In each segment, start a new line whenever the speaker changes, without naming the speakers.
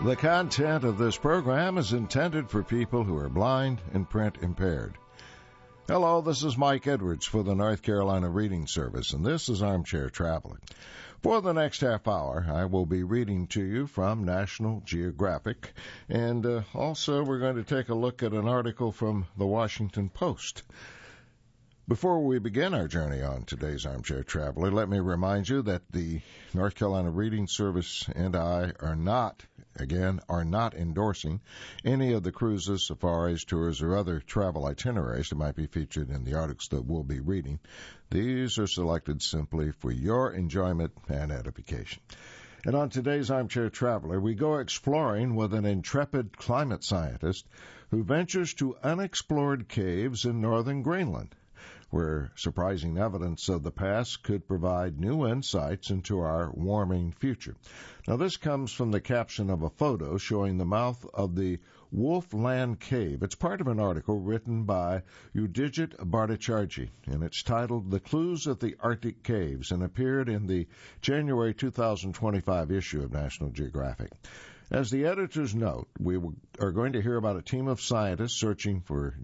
The content of this program is intended for people who are blind and print impaired. Hello, this is Mike Edwards for the North Carolina Reading Service, and this is Armchair Traveling. For the next half hour, I will be reading to you from National Geographic, and also we're going to take a look at an article from the Washington Post. Before we begin our journey on today's Armchair Traveler, let me remind you that the North Carolina Reading Service and I are not endorsing any of the cruises, safaris, tours, or other travel itineraries that might be featured in the articles that we'll be reading. These are selected simply for your enjoyment and edification. And on today's Armchair Traveler, we go exploring with an intrepid climate scientist who ventures to unexplored caves in northern Greenland, where surprising evidence of the past could provide new insights into our warming future. Now, this comes from the caption of a photo showing the mouth of the Wolfland Cave. It's part of an article written by Udijit Bhattacharjee, and it's titled The Clues at the Arctic Caves, and appeared in the January 2025 issue of National Geographic. As the editors note, we are going to hear about a team of scientists searching for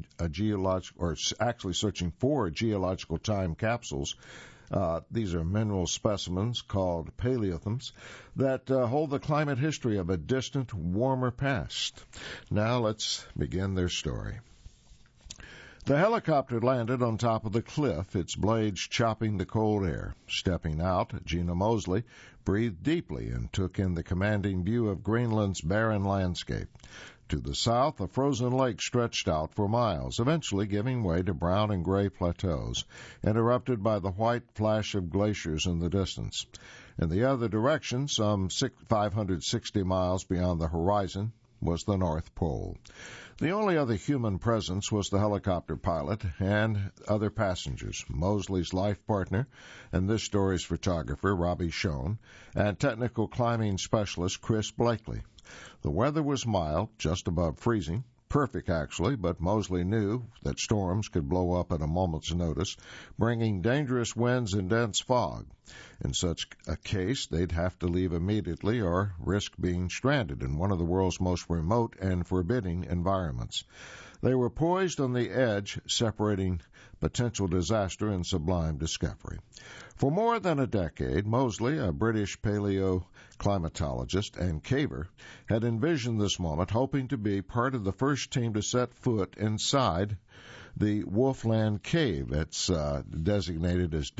geological time capsules. These are mineral specimens called paleothems that hold the climate history of a distant, warmer past. Now let's begin their story. The helicopter landed on top of the cliff, its blades chopping the cold air. Stepping out, Gina Mosley breathed deeply and took in the commanding view of Greenland's barren landscape. To the south, a frozen lake stretched out for miles, eventually giving way to brown and gray plateaus, interrupted by the white flash of glaciers in the distance. In the other direction, some 560 miles beyond the horizon, was the North Pole. The only other human presence was the helicopter pilot and other passengers, Mosley's life partner and this story's photographer, Robbie Schoen, and technical climbing specialist Chris Blakely. The weather was mild, just above freezing. Perfect, actually, but Mosley knew that storms could blow up at a moment's notice, bringing dangerous winds and dense fog. In such a case, they'd have to leave immediately or risk being stranded in one of the world's most remote and forbidding environments. They were poised on the edge, separating potential disaster and sublime discovery. For more than a decade, Mosley, a British paleoclimatologist and caver, had envisioned this moment, hoping to be part of the first team to set foot inside the Wolfland Cave. It's designated as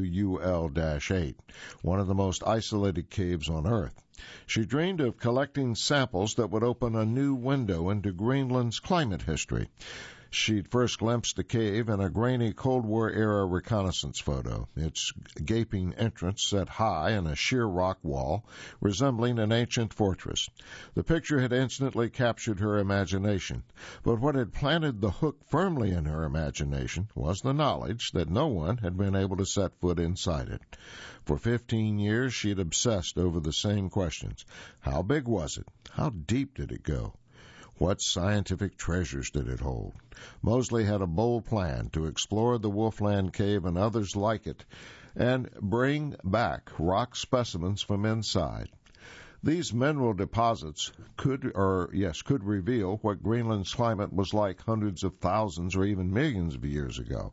WUL-8, one of the most isolated caves on Earth. She dreamed of collecting samples that would open a new window into Greenland's climate history. She'd first glimpsed the cave in a grainy Cold War-era reconnaissance photo, its gaping entrance set high in a sheer rock wall, resembling an ancient fortress. The picture had instantly captured her imagination, but what had planted the hook firmly in her imagination was the knowledge that no one had been able to set foot inside it. For 15 years, she'd obsessed over the same questions. How big was it? How deep did it go? What scientific treasures did it hold? Mosley had a bold plan to explore the Wolfland Cave and others like it and bring back rock specimens from inside. These mineral deposits could reveal what Greenland's climate was like hundreds of thousands or even millions of years ago.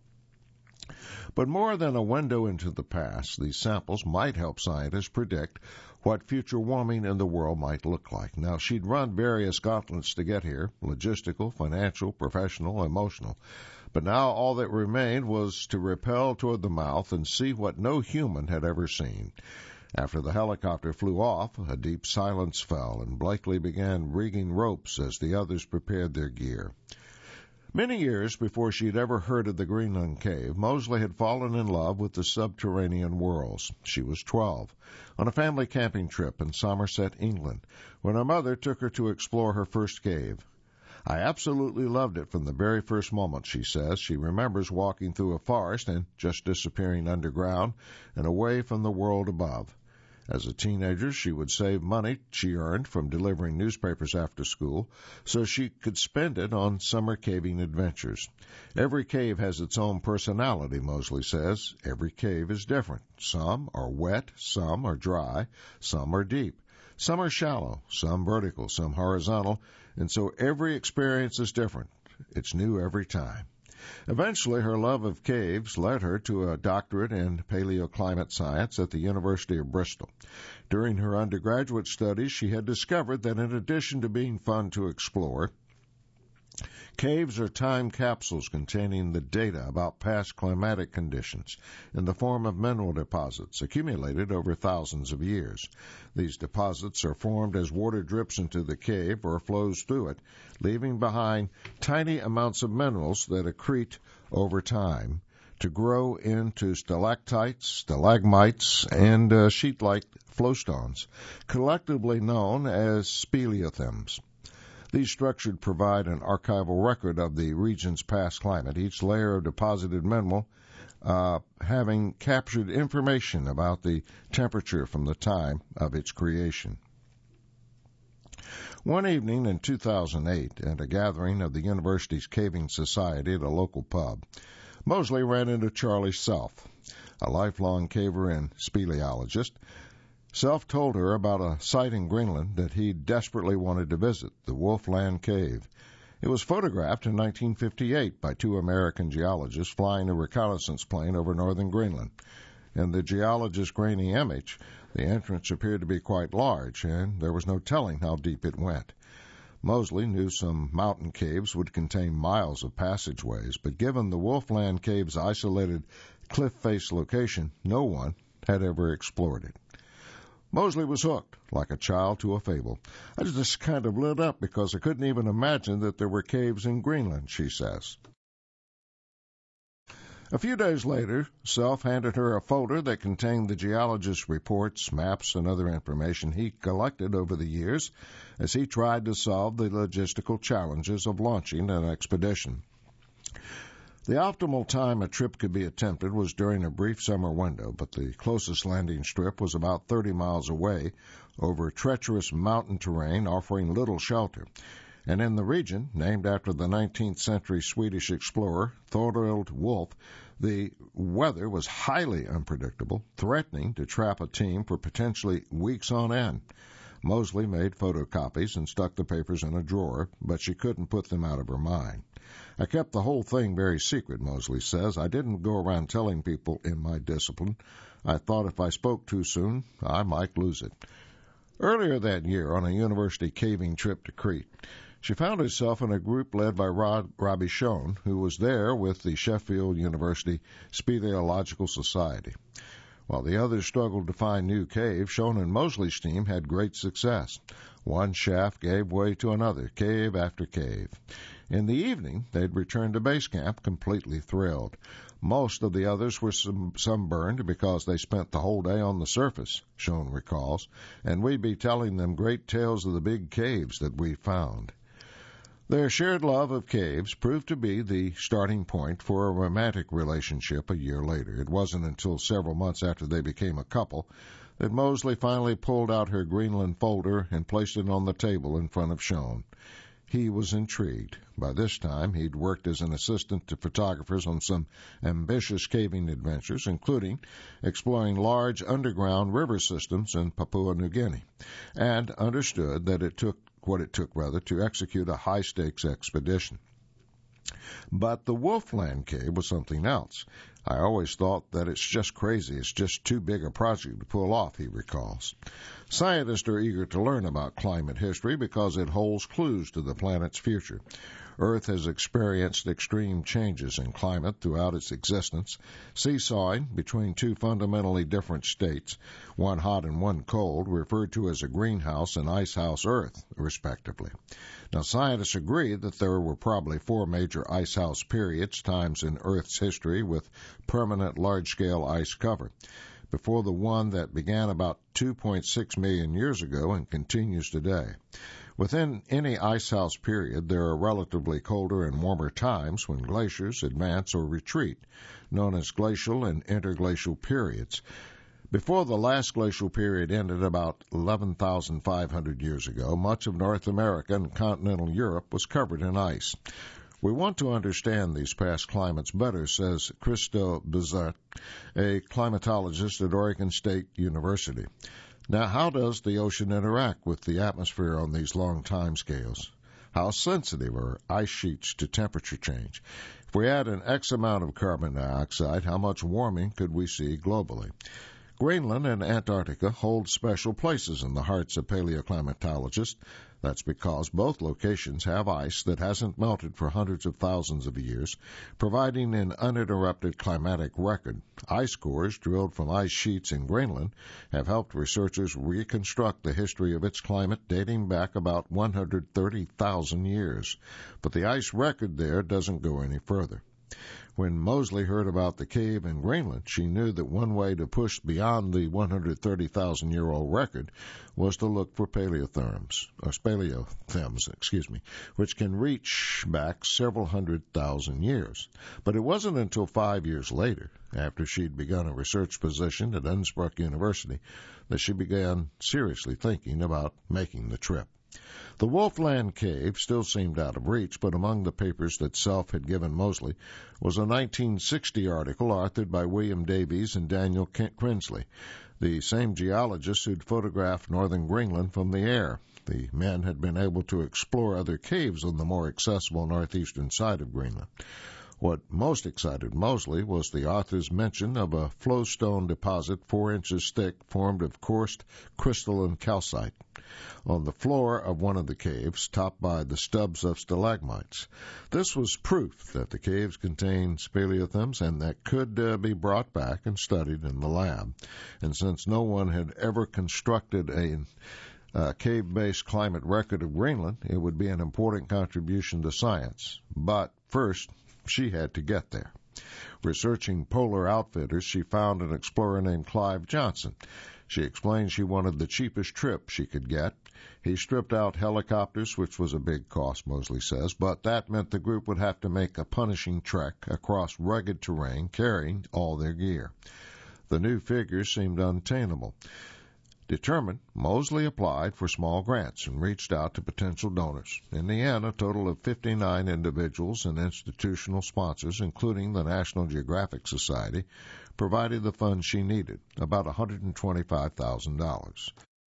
But more than a window into the past, these samples might help scientists predict what future warming in the world might look like. Now, she'd run various gauntlets to get here, logistical, financial, professional, emotional. But now all that remained was to rappel toward the mouth and see what no human had ever seen. After the helicopter flew off, a deep silence fell, and Blakely began rigging ropes as the others prepared their gear. Many years before she'd ever heard of the Greenland Cave, Mosley had fallen in love with the subterranean worlds. She was 12, on a family camping trip in Somerset, England, when her mother took her to explore her first cave. I absolutely loved it from the very first moment, she says. She remembers walking through a forest and just disappearing underground and away from the world above. As a teenager, she would save money she earned from delivering newspapers after school so she could spend it on summer caving adventures. Every cave has its own personality, Mosley says. Every cave is different. Some are wet, some are dry, some are deep. Some are shallow, some vertical, some horizontal, and so every experience is different. It's new every time. Eventually, her love of caves led her to a doctorate in paleoclimate science at the University of Bristol. During her undergraduate studies, she had discovered that in addition to being fun to explore, caves are time capsules containing the data about past climatic conditions in the form of mineral deposits accumulated over thousands of years. These deposits are formed as water drips into the cave or flows through it, leaving behind tiny amounts of minerals that accrete over time to grow into stalactites, stalagmites, and sheet-like flowstones, collectively known as speleothems. These structures provide an archival record of the region's past climate, each layer of deposited mineral having captured information about the temperature from the time of its creation. One evening in 2008, at a gathering of the university's caving society at a local pub, Mosley ran into Charlie Self, a lifelong caver and speleologist. Self told her about a site in Greenland that he desperately wanted to visit, the Wolfland Cave. It was photographed in 1958 by two American geologists flying a reconnaissance plane over northern Greenland. In the geologist's grainy image, the entrance appeared to be quite large, and there was no telling how deep it went. Mosley knew some mountain caves would contain miles of passageways, but given the Wolfland Cave's isolated cliff-face location, no one had ever explored it. Mosley was hooked, like a child to a fable. I just kind of lit up because I couldn't even imagine that there were caves in Greenland, she says. A few days later, Self handed her a folder that contained the geologist's reports, maps, and other information he collected over the years as he tried to solve the logistical challenges of launching an expedition. The optimal time a trip could be attempted was during a brief summer window, but the closest landing strip was about 30 miles away over treacherous mountain terrain offering little shelter. And in the region, named after the 19th century Swedish explorer Thorvald Wolff, the weather was highly unpredictable, threatening to trap a team for potentially weeks on end. Mosley made photocopies and stuck the papers in a drawer, but she couldn't put them out of her mind. I kept the whole thing very secret, Mosley says. I didn't go around telling people in my discipline. I thought if I spoke too soon, I might lose it. Earlier that year, on a university caving trip to Crete, she found herself in a group led by Robbie Schoen, who was there with the Sheffield University Speleological Society. While the others struggled to find new caves, Schoen and Mosley's team had great success. One shaft gave way to another, cave after cave. In the evening, they'd returned to base camp completely thrilled. Most of the others were sunburned because they spent the whole day on the surface, Schoen recalls, and we'd be telling them great tales of the big caves that we found. Their shared love of caves proved to be the starting point for a romantic relationship a year later. It wasn't until several months after they became a couple that Mosley finally pulled out her Greenland folder and placed it on the table in front of Schoen. He was intrigued. By this time, he'd worked as an assistant to photographers on some ambitious caving adventures, including exploring large underground river systems in Papua New Guinea, and understood that it took to execute a high-stakes expedition. But the Wolfland Cave was something else. I always thought that it's just crazy. It's just too big a project to pull off, he recalls. Scientists are eager to learn about climate history because it holds clues to the planet's future. Earth has experienced extreme changes in climate throughout its existence, seesawing between two fundamentally different states, one hot and one cold, referred to as a greenhouse and icehouse Earth, respectively. Now, scientists agree that there were probably 4 major icehouse periods, times in Earth's history with permanent large-scale ice cover, before the one that began about 2.6 million years ago and continues today. Within any icehouse period, there are relatively colder and warmer times when glaciers advance or retreat, known as glacial and interglacial periods. Before the last glacial period ended about 11,500 years ago, much of North America and continental Europe was covered in ice. We want to understand these past climates better, says Christo Bizet, a climatologist at Oregon State University. Now, how does the ocean interact with the atmosphere on these long time scales? How sensitive are ice sheets to temperature change? If we add an X amount of carbon dioxide, how much warming could we see globally? Greenland and Antarctica hold special places in the hearts of paleoclimatologists. That's because both locations have ice that hasn't melted for hundreds of thousands of years, providing an uninterrupted climatic record. Ice cores drilled from ice sheets in Greenland have helped researchers reconstruct the history of its climate dating back about 130,000 years. But the ice record there doesn't go any further. When Moseley heard about the cave in Greenland, she knew that one way to push beyond the 130,000-year-old record was to look for speleothems, which can reach back several 100,000 years. But it wasn't until 5 years later, after she'd begun a research position at Innsbruck University, that she began seriously thinking about making the trip. The Wolfland Cave still seemed out of reach, but among the papers that Self had given Moseley was a 1960 article authored by William Davies and Daniel Crinsley, the same geologists who'd photographed northern Greenland from the air. The men had been able to explore other caves on the more accessible northeastern side of Greenland. What most excited Moseley was the author's mention of a flowstone deposit 4 inches thick formed of coarse crystalline calcite on the floor of one of the caves, topped by the stubs of stalagmites. This was proof that the caves contained speleothems and that could be brought back and studied in the lab. And since no one had ever constructed a cave-based climate record of Greenland, it would be an important contribution to science. But first, she had to get there. Researching polar outfitters, she found an explorer named Clive Johnson. She explained she wanted the cheapest trip she could get. He stripped out helicopters, which was a big cost, Moseley says, but that meant the group would have to make a punishing trek across rugged terrain, carrying all their gear. The new figures seemed unattainable. Determined, Moseley applied for small grants and reached out to potential donors. In the end, a total of 59 individuals and institutional sponsors, including the National Geographic Society, provided the funds she needed, about $125,000.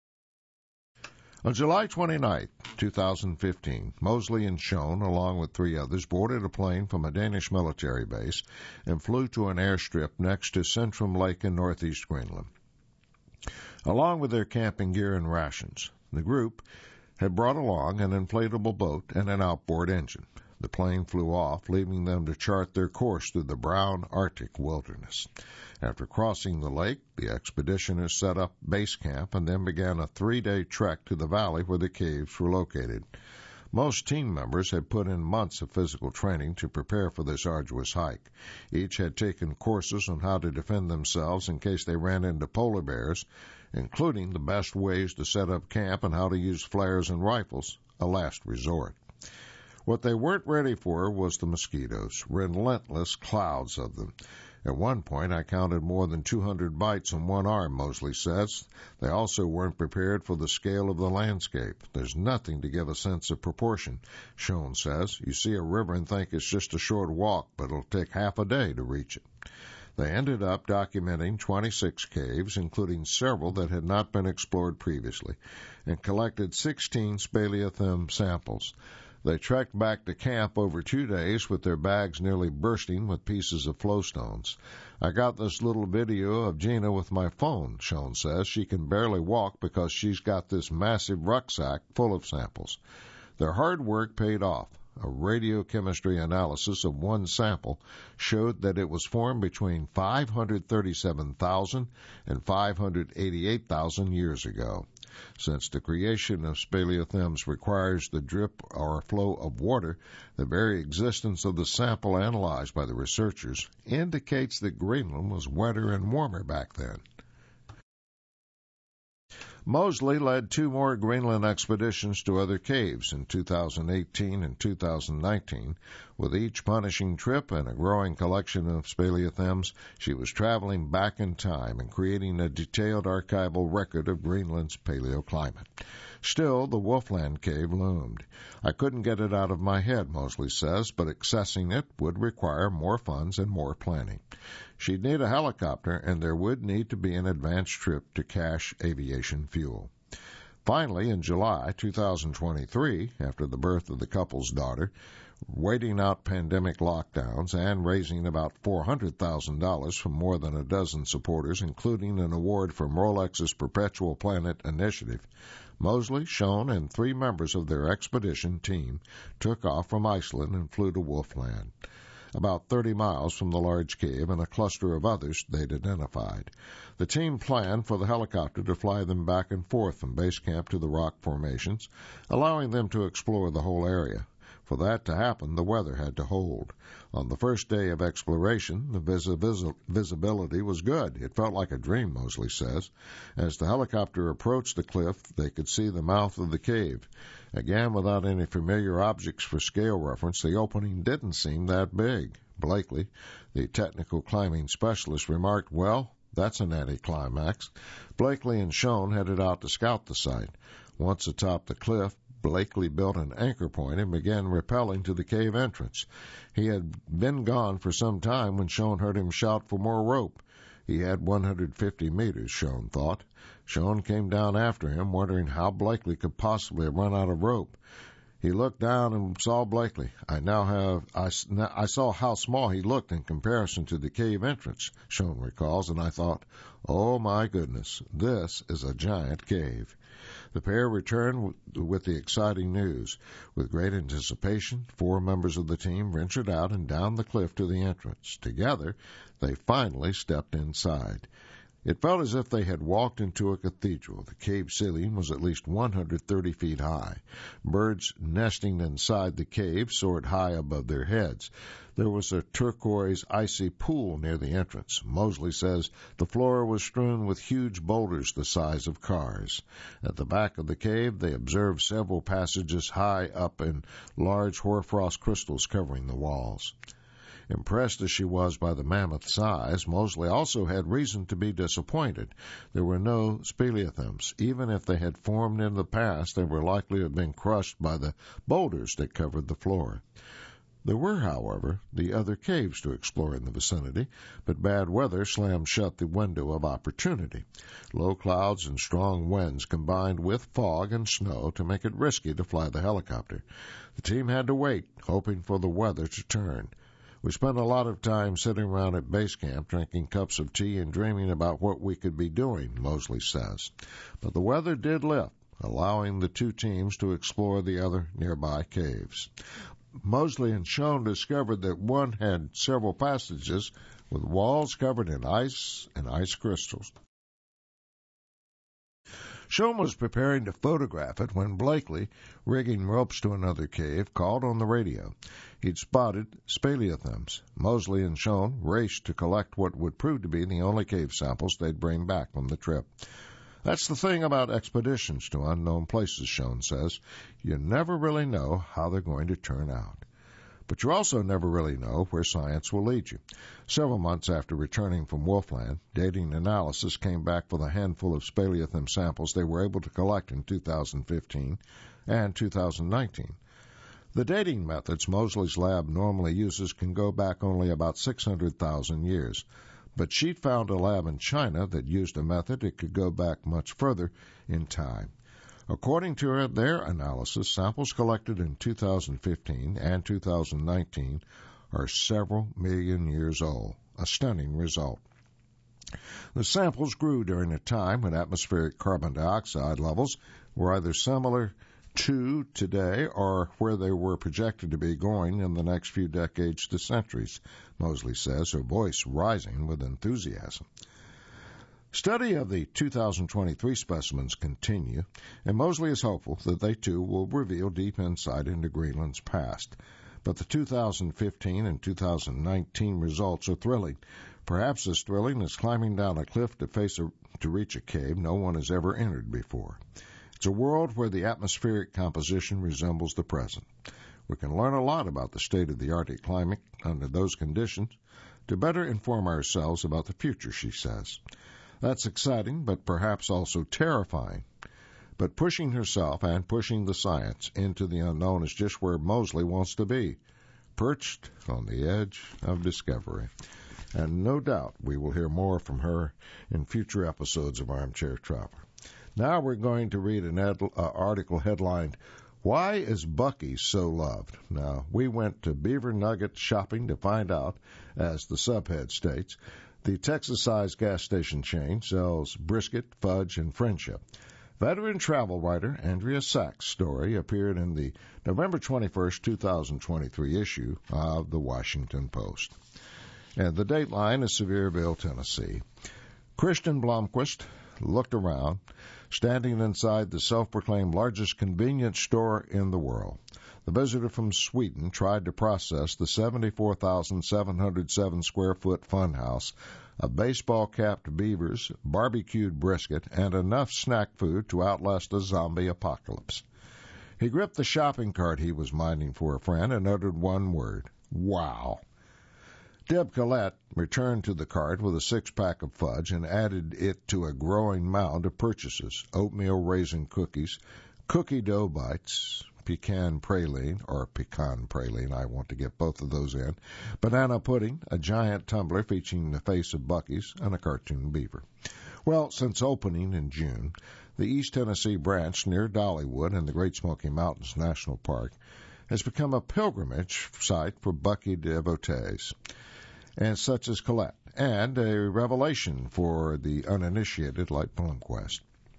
On July 29, 2015, Moseley and Schoen, along with 3 others, boarded a plane from a Danish military base and flew to an airstrip next to Centrum Lake in northeast Greenland. Along with their camping gear and rations, the group had brought along an inflatable boat and an outboard engine. The plane flew off, leaving them to chart their course through the brown Arctic wilderness. After crossing the lake, the expeditioners set up base camp and then began a 3-day trek to the valley where the caves were located. Most team members had put in months of physical training to prepare for this arduous hike. Each had taken courses on how to defend themselves in case they ran into polar bears, including the best ways to set up camp and how to use flares and rifles, a last resort. What they weren't ready for was the mosquitoes, relentless clouds of them. At one point, I counted more than 200 bites on one arm, Moseley says. They also weren't prepared for the scale of the landscape. There's nothing to give a sense of proportion, Schoen says. You see a river and think it's just a short walk, but it'll take half a day to reach it. They ended up documenting 26 caves, including several that had not been explored previously, and collected 16 speleothem samples. They trekked back to camp over 2 days with their bags nearly bursting with pieces of flowstones. I got this little video of Gina with my phone, Schoen says. She can barely walk because she's got this massive rucksack full of samples. Their hard work paid off. A radiochemistry analysis of one sample showed that it was formed between 537,000 and 588,000 years ago. Since the creation of speleothems requires the drip or flow of water, the very existence of the sample analyzed by the researchers indicates that Greenland was wetter and warmer back then. Moseley led 2 more Greenland expeditions to other caves in 2018 and 2019. With each punishing trip and a growing collection of speleothems, she was traveling back in time and creating a detailed archival record of Greenland's paleoclimate. Still, the Wolfland Cave loomed. I couldn't get it out of my head, Moseley says, but accessing it would require more funds and more planning. She'd need a helicopter, and there would need to be an advanced trip to cache aviation fuel. Finally, in July 2023, after the birth of the couple's daughter, waiting out pandemic lockdowns and raising about $400,000 from more than a dozen supporters, including an award from Rolex's Perpetual Planet Initiative, Moseley, Schoen, and 3 members of their expedition team took off from Iceland and flew to Wolfland, about 30 miles from the large cave and a cluster of others they'd identified. The team planned for the helicopter to fly them back and forth from base camp to the rock formations, allowing them to explore the whole area. For that to happen, the weather had to hold. On the first day of exploration, the visibility was good. It felt like a dream, Moseley says. As the helicopter approached the cliff, they could see the mouth of the cave. Again, without any familiar objects for scale reference, the opening didn't seem that big. Blakely, the technical climbing specialist, remarked, "Well, that's an anticlimax." Blakely and Schoen headed out to scout the site. Once atop the cliff, Blakely built an anchor point and began rappelling to the cave entrance. He had been gone for some time when Schoen heard him shout for more rope. He had 150 meters, Schoen thought. Schoen came down after him, wondering how Blakely could possibly have run out of rope. He looked down and saw Blakely. I saw how small he looked in comparison to the cave entrance, Schoen recalls, and I thought, oh my goodness, this is a giant cave. The pair returned with the exciting news. With great anticipation, 4 members of the team ventured out and down the cliff to the entrance. Together, they finally stepped inside. It felt as if they had walked into a cathedral. The cave ceiling was at least 130 feet high. Birds nesting inside the cave soared high above their heads. There was a turquoise, icy pool near the entrance. Moseley says the floor was strewn with huge boulders the size of cars. At the back of the cave, they observed several passages high up and large hoarfrost crystals covering the walls. Impressed as she was by the mammoth size, Moseley also had reason to be disappointed. There were no speleothems. Even if they had formed in the past, they were likely to have been crushed by the boulders that covered the floor. There were, however, the other caves to explore in the vicinity, but bad weather slammed shut the window of opportunity. Low clouds and strong winds combined with fog and snow to make it risky to fly the helicopter. The team had to wait, hoping for the weather to turn. We spent a lot of time sitting around at base camp, drinking cups of tea and dreaming about what we could be doing, Moseley says. But the weather did lift, allowing the 2 teams to explore the other nearby caves. Moseley and Schoen discovered that one had several passages with walls covered in ice and ice crystals. Schoen was preparing to photograph it when Blakely, rigging ropes to another cave, called on the radio. He'd spotted speleothems. Moseley and Schoen raced to collect what would prove to be the only cave samples they'd bring back from the trip. That's the thing about expeditions to unknown places, Schoen says. You never really know how they're going to turn out. But you also never really know where science will lead you. Several months after returning from Wolfland, dating analysis came back with a handful of speleothem samples they were able to collect in 2015 and 2019. The dating methods Moseley's lab normally uses can go back only about 600,000 years, but she'd found a lab in China that used a method that could go back much further in time. According to their analysis, samples collected in 2015 and 2019 are several million years old, a stunning result. The samples grew during a time when atmospheric carbon dioxide levels were either similar to today or where they were projected to be going in the next few decades to centuries, Moseley says, her voice rising with enthusiasm. Study of the 2023 specimens continue, and Moseley is hopeful that they too will reveal deep insight into Greenland's past. But the 2015 and 2019 results are thrilling. Perhaps as thrilling as climbing down a cliff to reach a cave no one has ever entered before. It's a world where the atmospheric composition resembles the present. We can learn a lot about the state of the Arctic climate under those conditions to better inform ourselves about the future, she says. That's exciting, but perhaps also terrifying. But pushing herself and pushing the science into the unknown is just where Mosley wants to be, perched on the edge of discovery. And no doubt we will hear more from her in future episodes of Armchair Traveler. Now we're going to read an article headlined, "Why is Buc-ee's so loved?" Now, we went to Beaver Nugget shopping to find out, as the subhead states. The Texas-sized gas station chain sells brisket, fudge, and friendship. Veteran travel writer Andrea Sachs' story appeared in the November 21st, 2023 issue of the Washington Post. And the dateline is Sevierville, Tennessee. Christian Blomquist looked around, standing inside the self-proclaimed largest convenience store in the world. The visitor from Sweden tried to process the 74,707 square foot funhouse of baseball-capped beavers, barbecued brisket, and enough snack food to outlast a zombie apocalypse. He gripped the shopping cart he was minding for a friend and uttered one word: "Wow." Deb Collette returned to the cart with a six-pack of fudge and added it to a growing mound of purchases: oatmeal raisin cookies, cookie dough bites, pecan praline, I want to get both of those in, banana pudding, a giant tumbler featuring the face of Buc-ee's, and a cartoon beaver. Well, since opening in June, the East Tennessee branch near Dollywood in the Great Smoky Mountains National Park has become a pilgrimage site for Buc-ee devotees, and such as Collette, and a revelation for the uninitiated like Blomquist.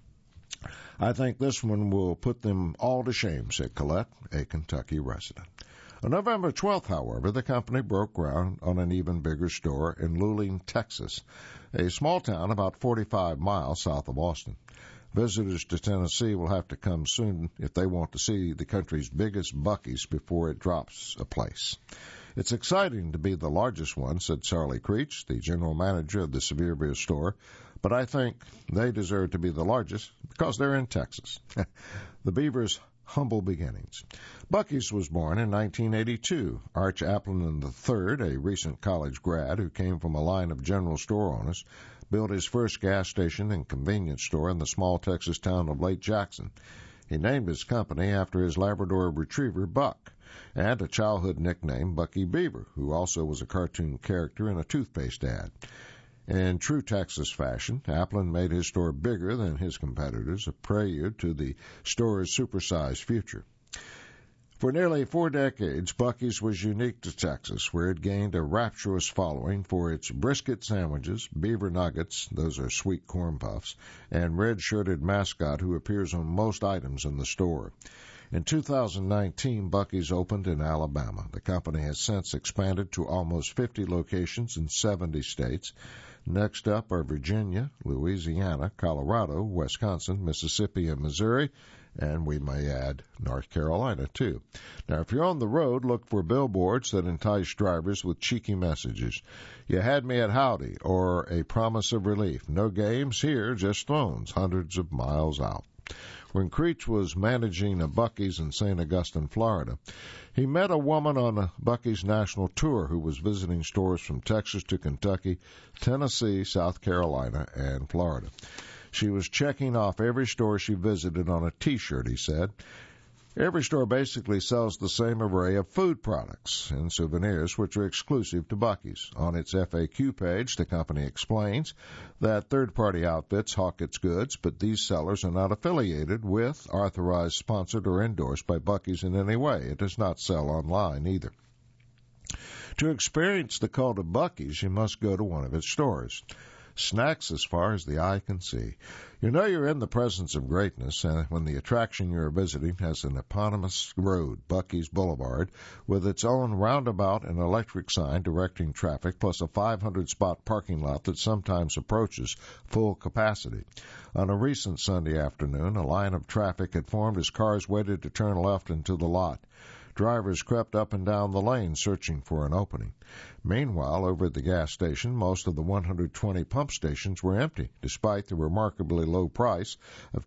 "I think this one will put them all to shame," said Collette, a Kentucky resident. On November 12th, however, the company broke ground on an even bigger store in Luling, Texas, a small town about 45 miles south of Austin. Visitors to Tennessee will have to come soon if they want to see the country's biggest Buc-ee's before it drops a place. "It's exciting to be the largest one," said Charlie Creech, the general manager of the Sevierville store, "but I think they deserve to be the largest because they're in Texas." The Beaver's humble beginnings. Buc-ee's was born in 1982. Arch Applin III, a recent college grad who came from a line of general store owners, built his first gas station and convenience store in the small Texas town of Lake Jackson. He named his company after his Labrador retriever, Buck, and a childhood nickname, Buc-ee Beaver, who also was a cartoon character in a toothpaste ad. In true Texas fashion, Applin made his store bigger than his competitors, a prelude to the store's supersized future. For nearly 4 decades, Buc-ee's was unique to Texas, where it gained a rapturous following for its brisket sandwiches, beaver nuggets, those are sweet corn puffs, and red-shirted mascot who appears on most items in the store. In 2019, Buc-ee's opened in Alabama. The company has since expanded to almost 50 locations in 70 states. Next up are Virginia, Louisiana, Colorado, Wisconsin, Mississippi, and Missouri, and we may add North Carolina, too. Now, if you're on the road, look for billboards that entice drivers with cheeky messages. "You had me at howdy," or a promise of relief. "No games here, just phones," hundreds of miles out. When Creech was managing a Buc-ee's in St. Augustine, Florida, he met a woman on a Buc-ee's national tour who was visiting stores from Texas to Kentucky, Tennessee, South Carolina, and Florida. She was checking off every store she visited on a T-shirt, he said. Every store basically sells the same array of food products and souvenirs which are exclusive to Buc-ee's. On its FAQ page, the company explains that third-party outfits hawk its goods, but these sellers are not affiliated with, authorized, sponsored, or endorsed by Buc-ee's in any way. It does not sell online either. To experience the cult of Buc-ee's, you must go to one of its stores. Snacks as far as the eye can see. You know you're in the presence of greatness when the attraction you're visiting has an eponymous road, Buc-ee's Boulevard, with its own roundabout and electric sign directing traffic, plus a 500-spot parking lot that sometimes approaches full capacity. On a recent Sunday afternoon, a line of traffic had formed as cars waited to turn left into the lot. Drivers crept up and down the lane searching for an opening. Meanwhile, over at the gas station, most of the 120 pump stations were empty, despite the remarkably low price of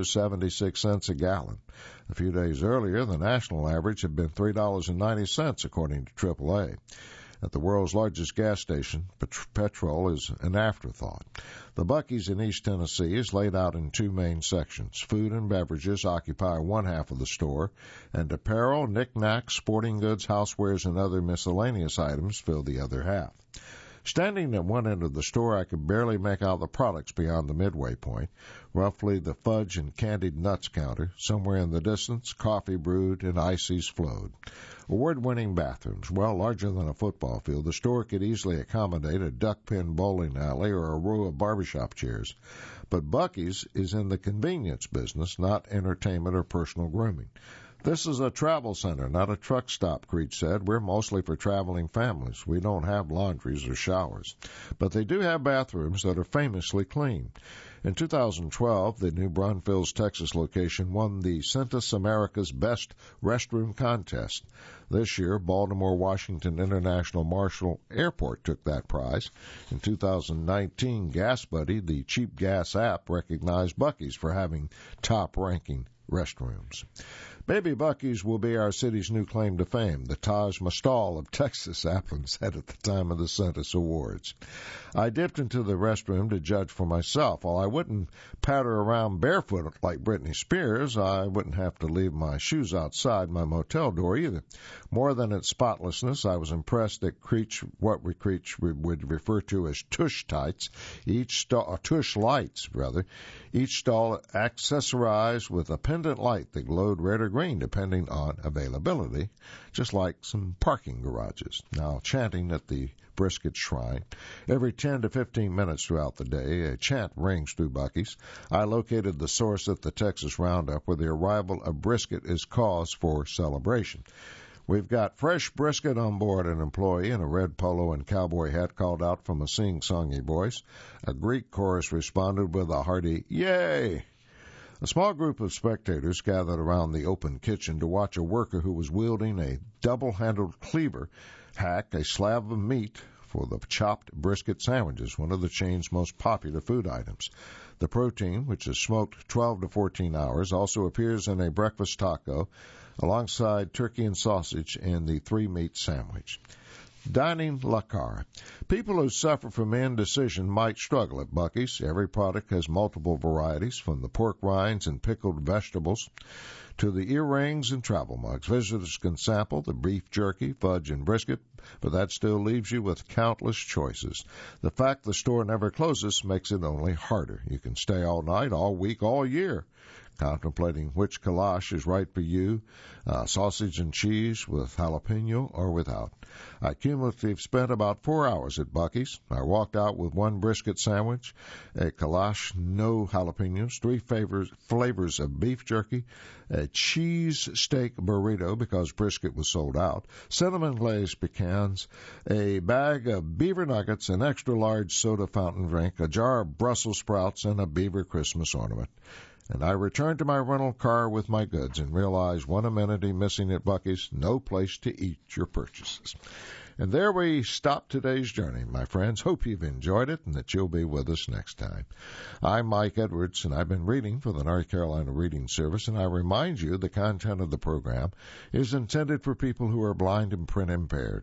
$2.76 a gallon. A few days earlier, the national average had been $3.90, according to AAA. At the world's largest gas station, petrol is an afterthought. The Buc-ee's in East Tennessee is laid out in two main sections. Food and beverages occupy one half of the store, and apparel, knickknacks, sporting goods, housewares, and other miscellaneous items fill the other half. Standing at one end of the store, I could barely make out the products beyond the midway point, roughly the fudge and candied nuts counter. Somewhere in the distance, coffee brewed and ices flowed. Award-winning bathrooms, well larger than a football field. The store could easily accommodate a duck-pin bowling alley or a row of barbershop chairs. But Buc-ee's is in the convenience business, not entertainment or personal grooming. This is a travel center, not a truck stop, Creech said. We're mostly for traveling families. We don't have laundries or showers. But they do have bathrooms that are famously clean. In 2012, the New Braunfels, Texas location won the Centus America's Best Restroom Contest. This year, Baltimore Washington International Marshall Airport took that prize. In 2019, Gas Buddy, the cheap gas app, recognized Buc-ee's for having top-ranking restrooms. Baby Buc-ee's will be our city's new claim to fame, the Taj Mahal of Texas, Applin said at the time of the Centus Awards. I dipped into the restroom to judge for myself. While I wouldn't patter around barefoot like Britney Spears, I wouldn't have to leave my shoes outside my motel door either. More than its spotlessness, I was impressed at what Creech would refer to as tush tights, tush lights, each stall accessorized with a pendant light that glowed red or green, depending on availability, just like some parking garages. Now, chanting at the Brisket Shrine. Every 10 to 15 minutes throughout the day, a chant rings through Buc-ee's. I located the source at the Texas Roundup, where the arrival of brisket is cause for celebration. We've got fresh brisket on board, an employee in a red polo and cowboy hat called out from a sing-songy voice. A Greek chorus responded with a hearty, "Yay!" A small group of spectators gathered around the open kitchen to watch a worker who was wielding a double-handled cleaver hack a slab of meat for the chopped brisket sandwiches, one of the chain's most popular food items. The protein, which is smoked 12 to 14 hours, also appears in a breakfast taco alongside turkey and sausage in the three-meat sandwich. Dining la carte. People who suffer from indecision might struggle at Buc-ee's. Every product has multiple varieties, from the pork rinds and pickled vegetables to the earrings and travel mugs. Visitors can sample the beef jerky, fudge, and brisket, but that still leaves you with countless choices. The fact the store never closes makes it only harder. You can stay all night, all week, all year, contemplating which kolache is right for you, sausage and cheese with jalapeno or without. I cumulatively spent about 4 hours at Buc-ee's. I walked out with one brisket sandwich, a kolache, no jalapenos, 3 flavors of beef jerky, a cheese steak burrito because brisket was sold out, cinnamon glazed pecans, a bag of beaver nuggets, an extra large soda fountain drink, a jar of Brussels sprouts, and a beaver Christmas ornament. And I returned to my rental car with my goods and realized one amenity missing at Buc-ee's: no place to eat your purchases. And there we stop today's journey, my friends. Hope you've enjoyed it and that you'll be with us next time. I'm Mike Edwards, and I've been reading for the North Carolina Reading Service, and I remind you the content of the program is intended for people who are blind and print impaired.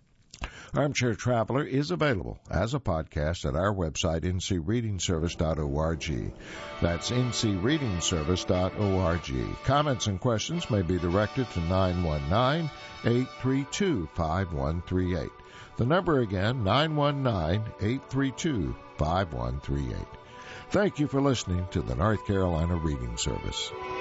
Armchair Traveler is available as a podcast at our website, ncreadingservice.org. That's ncreadingservice.org. Comments and questions may be directed to 919-832-5138. The number again, 919-832-5138. Thank you for listening to the North Carolina Reading Service.